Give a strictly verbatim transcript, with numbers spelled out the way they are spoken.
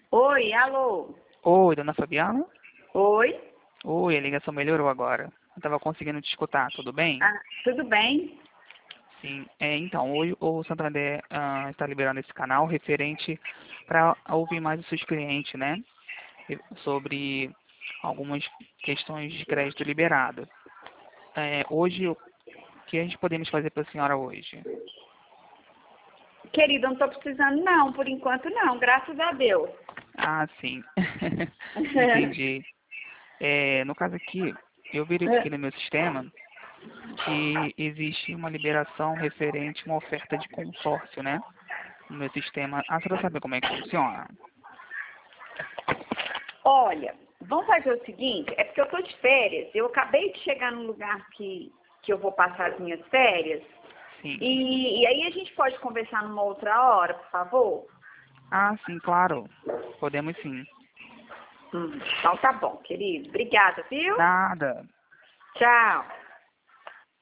Oi, alô? Oi, dona Fabiana? Oi? Oi, a ligação melhorou agora. Eu estava conseguindo te escutar, tudo bem? Ah, tudo bem? Sim. É, então, hoje o Santander ah, está liberando esse canal referente para ouvir mais os seus clientes, né? E- Sobre algumas questões de crédito liberado. É, hoje, o que a gente podemos fazer para a senhora hoje? Querida, não estou precisando não, por enquanto não, graças a Deus. Ah, sim. Entendi. É, no caso aqui, eu verifiquei no meu sistema que existe uma liberação referente a uma oferta de consórcio, né? No meu sistema. Ah, você não sabe como é que funciona? Olha, vamos fazer o seguinte, é porque eu estou de férias, eu acabei de chegar num lugar que, que eu vou passar as minhas férias, Sim. e, e aí a gente pode conversar numa outra hora, por favor? Ah, sim, claro. Podemos sim. Hum, então tá bom, querido. Obrigada, viu? Nada. Tchau.